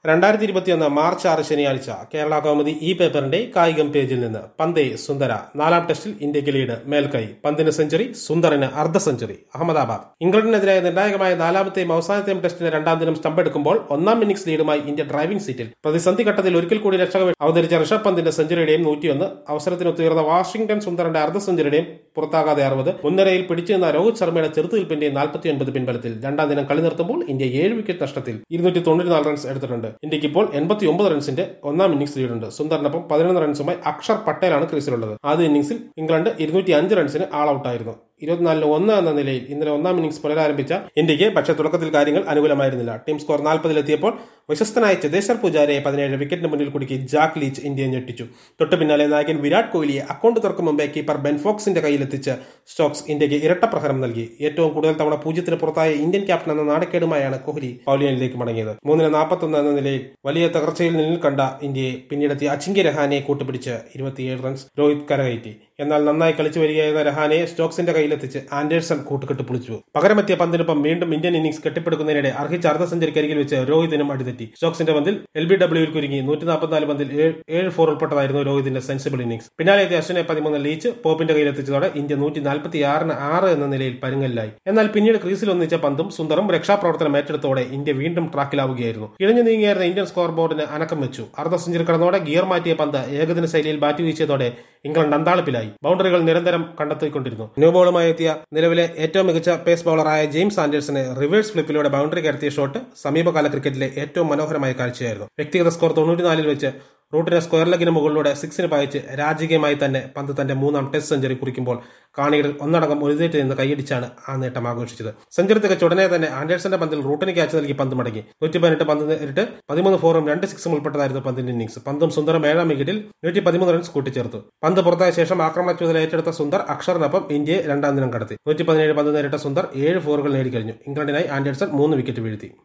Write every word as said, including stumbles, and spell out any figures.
രണ്ടായിരത്തി ഇരുപത്തിയൊന്ന് മാർച്ച് ആറ് ശനിയാഴ്ച കേരള കൗമുദി ഈ പേപ്പറിന്റെ കായികം പേജിൽ നിന്ന് പന്തേ സുന്ദര നാലാം ടെസ്റ്റിൽ ഇന്ത്യക്ക് ലീഡ് മേൽക്കൈ പന്തിന് സെഞ്ചുറി സുന്ദറിന് അർദ്ധ സെഞ്ചുറി അഹമ്മദാബാദ് ഇംഗ്ലണ്ടിനെതിരായ നിർണായകമായ നാലാമത്തെയും അവസാനത്തെയും ടെസ്റ്റിന് രണ്ടാം ദിനം സ്റ്റമ്പെടുക്കുമ്പോൾ ഒന്നാം ഇന്നിംഗ്സ് ലീഡുമായി ഇന്ത്യ ഡ്രൈവിംഗ് സീറ്റിൽ പ്രതിസന്ധി ഘട്ടത്തിൽ ഒരിക്കൽ കൂടി രക്ഷക അവതരിച്ച ഋഷഭ് പന്തിന്റെ സെഞ്ചുറിയുടെയും നൂറ്റിയൊന്ന് അവസരത്തിനൊത്തുയർന്ന വാഷിംഗ്ടൺ സുന്ദറിന്റെ അർദ്ധ സെഞ്ചുറിയുടെയും പുറത്താകാതെ അറുപത് മുൻനിരയിൽ പിടിച്ചു നിന്ന രോഹിത് ശർമ്മയുടെ ചെറുത്തുനിൽപ്പിന്റെയും നാൽപ്പത്തിയൊൻപത് പിൻബലത്തിൽ രണ്ടാം ദിനം കളി നിർത്തുമ്പോൾ ഇന്ത്യ ഏഴ് വിക്കറ്റ് നഷ്ടത്തിൽ ഇരുന്നൂറ്റി തൊണ്ണൂറ്റിനാല് റൺസ് എടുത്തിട്ടുണ്ട്. ഇന്ത്യക്ക് ഇപ്പോൾ എൺപത്തി ഒമ്പത് റൺസിന്റെ ഒന്നാം ഇന്നിംഗ്സ് ലീഡുണ്ട്. സുന്ദറിനൊപ്പം പതിനൊന്ന് റൺസുമായി അക്ഷർ പട്ടേലാണ് ക്രീസിലുള്ളത്. ആദ്യ ഇന്നിംഗ്സിൽ ഇംഗ്ലണ്ട് ഇരുന്നൂറ്റി അഞ്ച് റൺസിന് ആൾ ഔട്ടായിരുന്നു. ഇരുപത്തിനാലിന് ഒന്ന് എന്ന നിലയിൽ ഇന്നലെ ഒന്നാം ഇന്നിംഗ്സ് പുനരാരംഭിച്ച ഇന്ത്യക്ക് പക്ഷേ തുടക്കത്തിൽ കാര്യങ്ങൾ അനുകൂലമായിരുന്നില്ല. ടീം സ്കോർ നാൽപ്പതിലെത്തിയപ്പോൾ വിശ്വസ്തനായ ചേതേശ്വർ പൂജാരയെ പതിനേഴ് വിക്കറ്റിന് മുന്നിൽ കുടുക്കി ജാക്ക് ലീച്ച് ഇന്ത്യയെ ഞെട്ടിച്ചു. തൊട്ടു പിന്നാലെ നായകൻ വിരാട് കോഹ്ലിയെ അക്കൌണ്ട് തുറക്കും മുമ്പേ കീപ്പർ ബെൻ ഫോക്സിന്റെ കയ്യിലെത്തിച്ച് സ്റ്റോക്സ് ഇന്ത്യക്ക് ഇരട്ട പ്രഹരം നൽകി. ഏറ്റവും കൂടുതൽ തവണ പൂജ്യത്തിന് പുറത്തായ ഇന്ത്യൻ ക്യാപ്റ്റൻ എന്ന നാടക്കേടുമായാണ് കോഹ്ലി പവലിയനിലേക്ക് മടങ്ങിയത്. മൂന്നിന് നാൽപ്പത്തൊന്ന് എന്ന നിലയിൽ വലിയ തകർച്ചയിൽ നിന്നിൽ കണ്ട ഇന്ത്യയെ പിന്നീടെത്തിയ അജിങ്ക്യ രഹാനെ കൂട്ടുപിടിച്ച് ഇരുപത്തിയേഴ് റൺസ് രോഹിത് കരകയറ്റി. എന്നാൽ നന്നായി കളിച്ചു വരികയായിരുന്ന രഹാനെ സ്റ്റോക്സിന്റെ കയ്യിലെത്തിച്ച് ആൻഡേഴ്സൺ കൂട്ടുകെട്ട് പൊളിച്ചു. പകരമെത്തിയ പന്തിനൊപ്പം വീണ്ടും ഇന്ത്യൻ ഇന്നിംഗ്സ് കെട്ടിപ്പടുക്കുന്നതിനിടെ അർഹിച്ച അർദ്ധ സെഞ്ചുറിക്കരികിൽ വെച്ച് രോഹിതിനും അടിതെറ്റി. സ്റ്റോക്സിന്റെ പന്തിൽ എൽ ബി ഡബ്ല്യുവിൽ കുരുങ്ങി നൂറ്റി നാൽപ്പത്തിനാല് പന്തിൽ ഏഴ് ഫോർ ഉൾപ്പെട്ടതായിരുന്നു രോഹിതിന്റെ സെൻസിബിൾ ഇന്നിംഗ്സ്. പിന്നാലെ എത്തിയ അശ്വിനെ പതിമൂന്ന് ലീച്ച് പോപ്പിന്റെ കയ്യിലെത്തിച്ചതോടെ ഇന്ത്യ നൂറ്റി നാൽപ്പത്തി ആറിന് ആറ് എന്ന നിലയിൽ പരുങ്ങലിലായി. എന്നാൽ പിന്നീട് ക്രീസിൽ ഒന്നിച്ച പന്തും സുന്ദറും രക്ഷാപ്രവർത്തനം ഏറ്റെടുത്തോടെ ഇന്ത്യ വീണ്ടും ട്രാക്കിലാവുകയായിരുന്നു. ഇഴഞ്ഞു നീങ്ങിയായിരുന്ന ഇന്ത്യൻ സ്കോർ ബോർഡിന് അനക്കം വെച്ചു. അർദ്ധ സെഞ്ചുറി കടന്നോടെ ഗിയർ മാറ്റിയ പന്ത് ഏകദിന ശൈലിയിൽ ബാറ്റ് വീശിയതോടെ ഇംഗ്ലണ്ട് അന്താളിപ്പിലായി. ബൗണ്ടറികൾ നിരന്തരം കണ്ടെത്തിക്കൊണ്ടിരുന്നു. ന്യൂ ബോളുമായി എത്തിയ നിലവിലെ ഏറ്റവും മികച്ച പേസ് ബൌളറായ ജെയിംസ് ആൻഡേഴ്സനെ റിവേഴ്സ് ഫ്ലിപ്പിലൂടെ ബൗണ്ടറി കടത്തിയ ഷോട്ട് സമീപകാല ക്രിക്കറ്റിലെ ഏറ്റവും മനോഹരമായ കാഴ്ചയായിരുന്നു. വ്യക്തിഗത സ്കോർ തൊണ്ണൂറ്റിനാലിൽ വെച്ച് റൂട്ടിനെ സ്ക്വയർ ലെഗിന് മുകളിലൂടെ സിക്സിന് പായിച്ച് രാജകീയമായി തന്നെ പന്ത് തന്റെ മൂന്നാം ടെസ്റ്റ് സെഞ്ചുറി കുറിക്കുമ്പോൾ കാണികൾ ഒന്നടങ്കം എഴുന്നേറ്റ് നിന്ന് കൈയടിച്ചാണ് ആ നേട്ടം ആഘോഷിച്ചത്. സെഞ്ചുറി തികച്ച ഉടനെ തന്നെ ആൻഡേഴ്സന്റെ പന്തിൽ റൂട്ടിന് ക്യാച്ച് നൽകി പന്ത് മടങ്ങി. നൂറ്റി പതിനെട്ട് പന്ത് നേരിട്ട് പതിമൂന്ന് ഫോറും രണ്ട് സിക്സും ഉൾപ്പെട്ടതായിരുന്നു പന്തിന്റെ ഇന്നിംഗ്സ്. പന്തും സുന്ദറും ഏഴാം വിക്കറ്റിൽ നൂറ്റി പതിമൂന്ന് റൺസ് കൂട്ടിച്ചേർത്തു. പന്ത് പുറത്തായ ശേഷം ആക്രമണ ചുമതല ഏറ്റെടുത്ത സുന്ദർ അക്ഷറിനൊപ്പം ഇന്ത്യയെ രണ്ടാം ദിനം കടത്തി. നൂറ്റി പതിനേഴ് പന്ത് നേരിട്ട സുന്ദർ ഏഴ് ഫോറുകൾ നേടിക്കഴിഞ്ഞു. ഇംഗ്ലണ്ടിനായി ആൻഡേഴ്സൺ മൂന്ന് വിക്കറ്റ് വീഴ്ത്തി.